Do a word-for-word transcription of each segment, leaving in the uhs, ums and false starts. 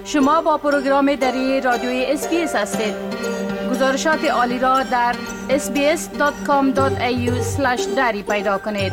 شما با پروگرام دری رادیوی اس بی اس هستید. گزارشات عالی را در اس بی اس دات کام دات ای یو اسلش دری پیدا کنید.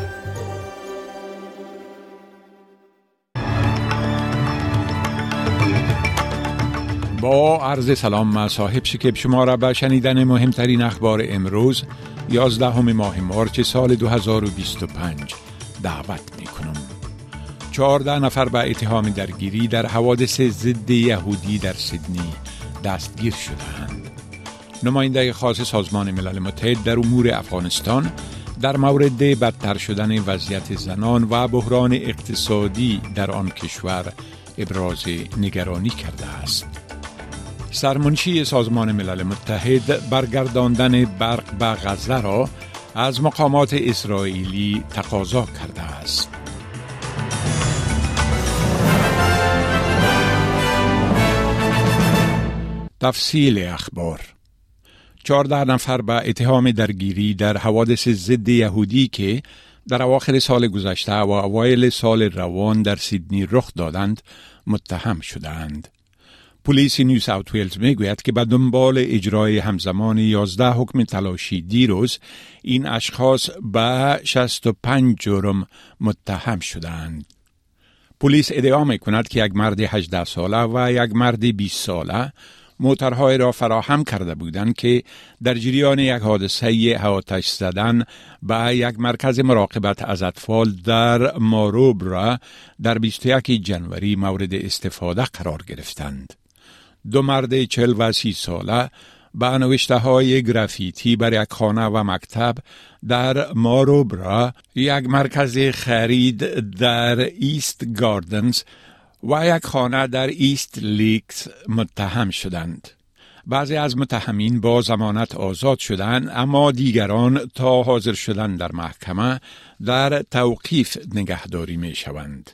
با عرض سلام، من صاحب شکیب شما را به شنیدن مهمترین اخبار امروز یازدهم ماه مارچ سال دو هزار و بیست و پنج دعوت می کنم. چهارده نفر به اتهام درگیری در حوادث ضد یهودی در سیدنی دستگیر شدند. نماینده خاص سازمان ملل متحد در امور افغانستان در مورد بدتر شدن وضعیت زنان و بحران اقتصادی در آن کشور ابراز نگرانی کرده است. سرمنشی سازمان ملل متحد برگرداندن برق به غزه را از مقامات اسرائیلی تقاضا کرده است. تفصیل اخبار: چهارده نفر به اتهام درگیری در حوادث ضد یهودی که در اواخر سال گذشته و اوایل سال روان در سیدنی رخ دادند متهم شدند. پلیس نیو ساوت ویلز میگوید که به دنبال اجرای همزمان یازده حکم تلاشی دیروز این اشخاص به شصت و پنج جرم متهم شدند. پلیس ادعا میکند که یک مرد هجده ساله و یک مرد بیست ساله موترهای را فراهم کرده بودند که در جریان یک حادثه آتش زدن به یک مرکز مراقبت از اطفال در ماروبرا در بیست و یک ژانویه مورد استفاده قرار گرفتند. دو مرد چهل و سی ساله با نوشته های گرافیتی بر یک خانه و مکتب در ماروبرا، یک مرکز خرید در ایست گاردنز و یک خانه در ایست لیکس متهم شدند. بعضی از متهمین با ضمانت آزاد شدند، اما دیگران تا حاضر شدن در محکمه در توقیف نگهداری می شوند.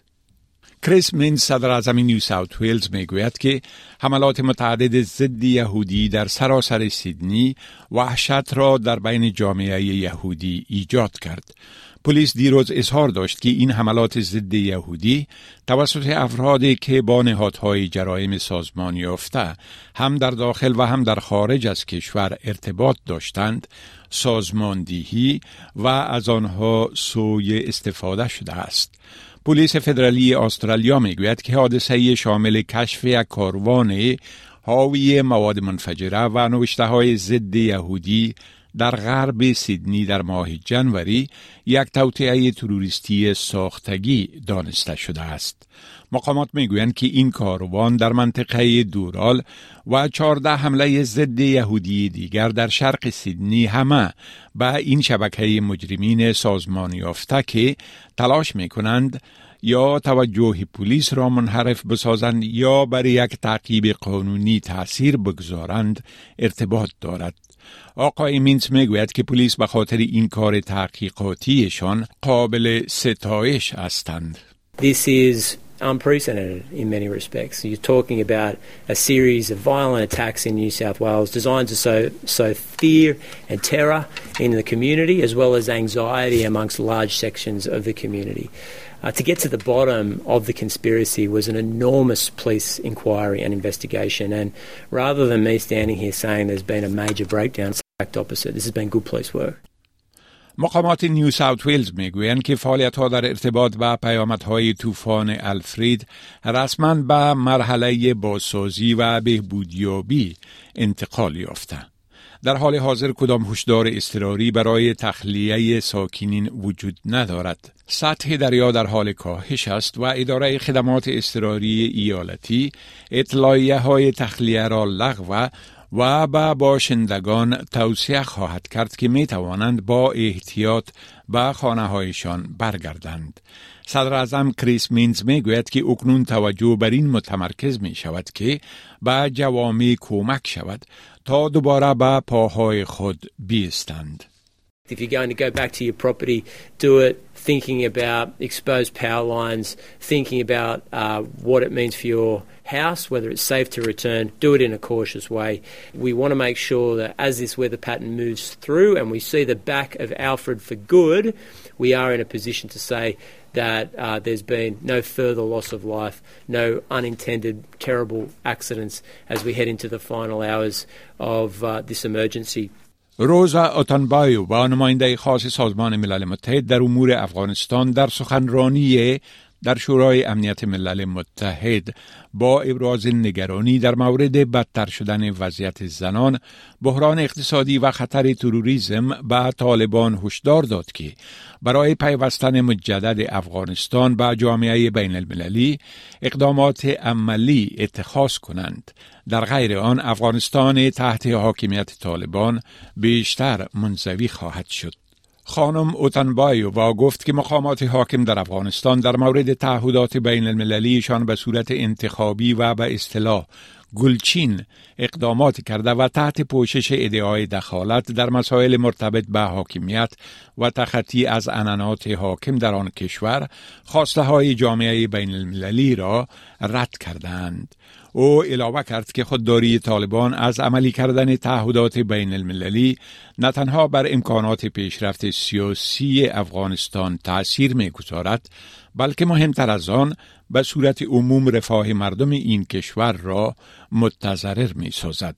کریس مینز، صدر اعظم نیو ساوت ویلز، می گوید که حملات متعدد ضد یهودی در سراسر سیدنی وحشت را در بین جامعه یهودی ایجاد کرد. پلیس دیروز اظهار داشت که این حملات ضد یهودی توسط افرادی که با نهادهای جرایم سازمان یافته هم در داخل و هم در خارج از کشور ارتباط داشتند سازماندهی و از آنها سوء استفاده شده است. پلیس فدرالی استرالیا میگوید که حادثه شامل کشف یک کاروان حاوی مواد منفجره و نوشته های ضد یهودی در غرب سیدنی در ماه ژانویه یک توطئه تروریستی ساختگی دانسته شده است. مقامات میگویند که این کاروان در منطقه دورال و چهارده حمله ضد یهودی دیگر در شرق سیدنی همه به این شبکه مجرمین سازمان یافته که تلاش میکنند یا توجه پلیس را منحرف بسازند یا بر یک تعقیب قانونی تأثیر بگذارند ارتباط دارد. آقای مینز میگوید که پلیس به خاطر این کار تحقیقاتیشان قابل ستایش هستند. This is unprecedented in many respects. You're talking about a series of violent attacks in New South Wales designed to sow, sow fear and terror in the community as well as anxiety amongst large sections of the community. Uh, to get to the bottom of the conspiracy was an enormous police inquiry and investigation, and rather than me standing here saying there's been a major breakdown, it's the fact opposite. This has been good police work. مقامات نیو ساوت ویلز میگویند که فعالیت‌ها در ارتباط با پیامدهای طوفان الفرید رسما به مرحله بازسازی و بهبودیابی انتقال یافته. در حال حاضر کدام هشدار اضطراری برای تخلیه ساکنین وجود ندارد. سطح دریا در حال کاهش است و اداره خدمات اضطراری ایالتی اطلاعیه های تخلیه را لغو و به باشندگان توصیه خواهد کرد که می توانند با احتیاط به خانه هایشان برگردند. صدر اعظم کریس مینز می گوید که اکنون توجه بر این متمرکز می شود که به جوامع کمک شود تا دوباره به پاهای خود بیستند. If you're going to go back to your property, do it thinking about exposed power lines, thinking about uh, what it means for your house, whether it's safe to return. Do it in a cautious way. We want to make sure that as this weather pattern moves through and we see the back of Alfred for good, we are in a position to say that uh, there's been no further loss of life, no unintended terrible accidents as we head into the final hours of uh, this emergency. روزا اوتانبایو با نماینده خاص سازمان ملل متحد در امور افغانستان در سخنرانی در شورای امنیت ملل متحد با ابراز نگرانی در مورد بدتر شدن وضعیت زنان، بحران اقتصادی و خطر تروریسم به طالبان هشدار داد که برای پیوستن مجدد افغانستان به جامعه بین المللی اقدامات عملی اتخاذ کنند. در غیر آن افغانستان تحت حاکمیت طالبان بیشتر منزوی خواهد شد. خانم اوتانبایووا گفت که مقامات حاکم در افغانستان در مورد تعهدات بین المللیشان به صورت انتخابی و به اصطلاح گلچین اقدامات کرده و تحت پوشش ادعای دخالت در مسائل مرتبط به حاکمیت و تخطی از عنعنات حاکم در آن کشور خواسته های جامعه بین المللی را رد کردند. او علاوه کرد که خودداری طالبان از عملی کردن تعهدات بین المللی نه تنها بر امکانات پیشرفت سیاسی افغانستان تأثیر می‌گذارد، بلکه مهمتر از آن به صورت عموم رفاه مردم این کشور را متضرر می‌سازد.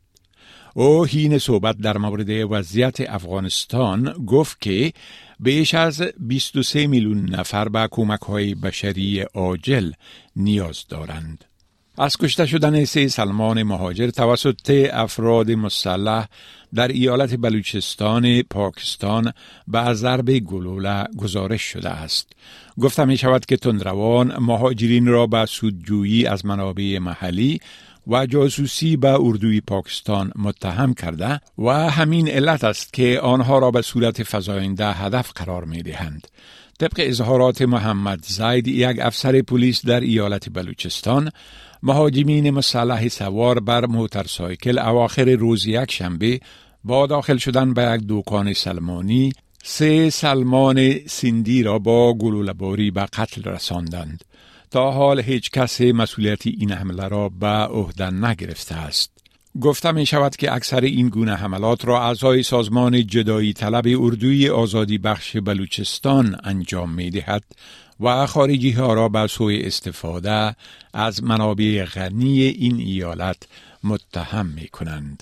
او حین صحبت در مورد وضعیت افغانستان گفت که بیش از بیست و سه میلیون نفر به کمک‌های بشری عاجل نیاز دارند. از کشته شدن سه سلمان مهاجر توسط افراد مسلح در ایالت بلوچستان پاکستان به ضرب گلوله گزارش شده است. گفته می شود که تندروان مهاجرین را به سودجویی از منابع محلی و جاسوسی به اردوی پاکستان متهم کرده و همین علت است که آنها را به صورت فزاینده هدف قرار می دهند. طبق اظهارات محمد زید، یک افسر پلیس در ایالت بلوچستان، مهاجمین مسلح سوار بر موتورسایکل اواخر روز یک شنبه با داخل شدن به یک دکان سلمانی سه سلمان سندی را با گلوله‌باری به قتل رساندند. تا حال هیچ کس مسئولیت این حمله را به عهده نگرفته است. گفته می شود که اکثر این گونه حملات را اعضای سازمان جدایی طلب اردوی آزادی بخش بلوچستان انجام می دهد و خارجی ها را به سوء استفاده از منابع غنی این ایالت متهم می کنند.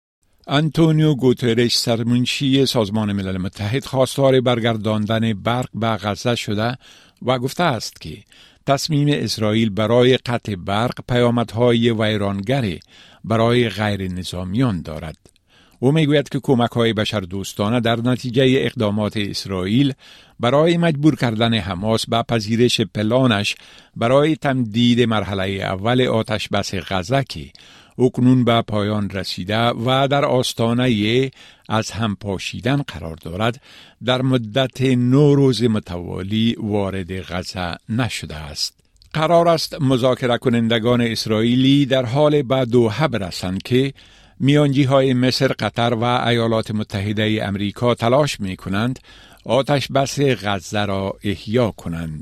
آنتونیو گوترش، سرمنشی سازمان ملل متحد، خواستار برگرداندن برق به غزه شده و گفته است که تصمیم اسرائیل برای قطع برق پیامدهای ویرانگری برای غیر نظامیان دارد. او میگوید که کمک‌های بشردوستانه در نتیجه اقدامات اسرائیل برای مجبور کردن حماس به پذیرش پلانش برای تمدید مرحله اول آتش بس غزه که اکنون به پایان رسیده و در آستانه از هم پاشیدن قرار دارد، در مدت نه روز متوالی وارد غزه نشده است. قرار است مذاکره کنندگان اسرائیلی در حال به دوحه برسند که میانجی‌های مصر، قطر و ایالات متحده امریکا تلاش می کنند آتش بس غزه را احیا کنند.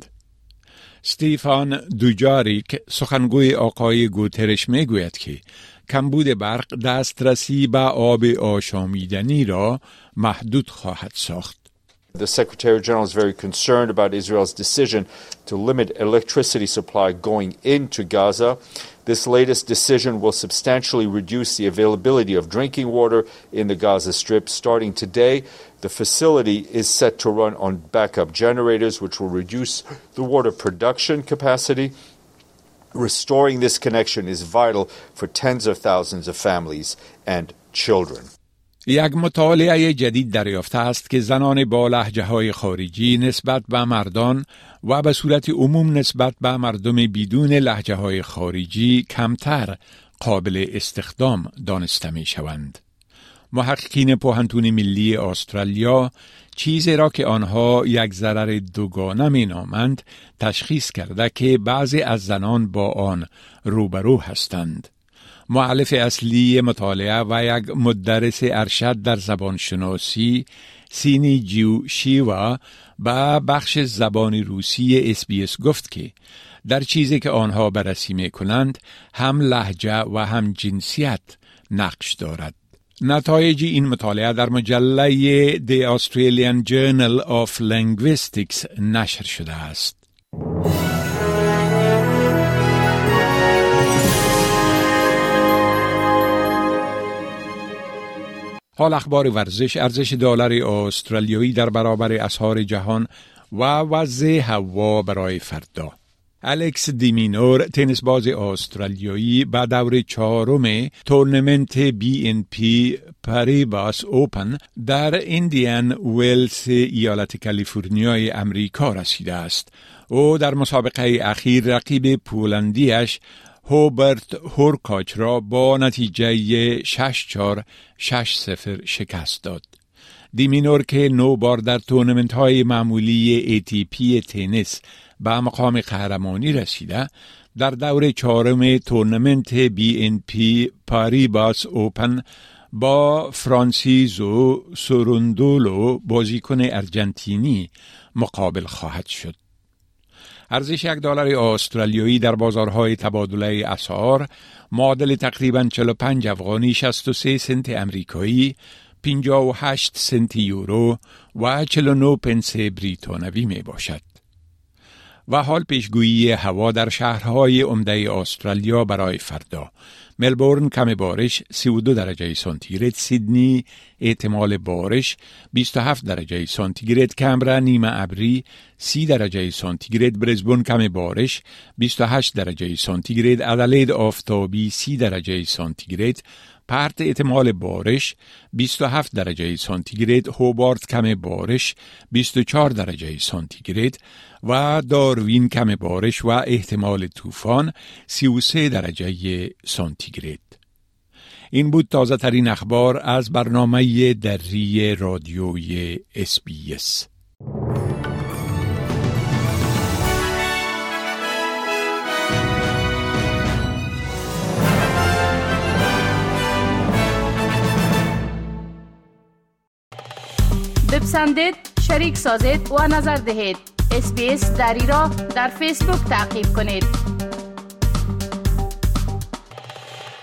استیفان دوجاریک، سخنگوی آقای گوترش، می گوید که کمبود برق دسترسی به آب آشامیدنی را محدود خواهد ساخت. The Secretary General is very concerned about Israel's decision to limit electricity supply going into Gaza. This latest decision will substantially reduce the availability of drinking water in the Gaza Strip. Starting today, the facility is set to run on backup generators, which will reduce the water production capacity. Restoring this connection is vital for tens of thousands of families and children. یک مطالعه جدید دریافته است که زنان با لهجه‌های خارجی نسبت به مردان و به صورت عموم نسبت به مردم بدون لهجه‌های خارجی کمتر قابل استخدام دانسته می شوند. محققین پوهنتون ملی استرالیا چیزی را که آنها یک ضرر دوگانه می نامند تشخیص کرده که بعضی از زنان با آن روبرو هستند. مؤلف اصلی مطالعه و یک مدرس ارشد در زبانشناسی، سینی جو شیوا، با بخش زبان روسی اس بی اس گفت که در چیزی که آنها بررسی می کنند هم لهجه و هم جنسیت نقش دارد. نتایج این مطالعه در مجله The Australian Journal of Linguistics نشر شده است. حال اخبار ورزش. ارزش دلار استرالیایی در برابر اسعار جهان و وضع هوا برای فردا. الکس دیمینور، تنیس باز استرالیایی، به دور چهارم تورنمنت بی ان پی پاریباس اوپن در ایندیان ویلز ایالت کالیفرنیای امریکا رسیده است. او در مسابقه اخیر رقیب پولندیش هوبرت هورکاچ را با نتیجه شش چهار شش صفر شکست داد. دیمینور که نو بار در تورنمنت های معمولی ای تی پی تنیس به مقام قهرمانی رسیده، در دور چهارم تورنمنت بی ان پی پاریباس اوپن با فرانسیزو سوروندولو بازیکن ارژانتینی مقابل خواهد شد. ارزش یک دلار استرالیایی در بازارهای تبادله اسعار معادل تقریباً چهل و پنج افغانی، شصت و سه سنت امریکایی، پنجاه و هشت سنت یورو و چهل و نه پنس بریتانوی می باشد. و حال پیشگویی هوا در شهرهای عمده استرالیا برای فردا: ملبورن کم بارش سی و دو درجه سانتیگراد، سیدنی احتمال بارش بیست و هفت درجه سانتیگراد، کمبرا نیمه ابری سی درجه سانتیگراد، برزبون کم بارش بیست و هشت درجه سانتیگراد، ادلید آفتابی سی درجه سانتیگراد، پرت احتمال بارش بیست و هفت درجه سانتیگراد، هوبارت کم بارش بیست و چهار درجه سانتیگراد و داروین کم بارش و احتمال طوفان سی و سه درجه سانتیگراد. این بود تازه ترین اخبار از برنامه دری رادیوی اس بی اس. بپسندید، شریک سازید و نظر دهید. اس بی اس دری را در فیسبوک تعقیب کنید.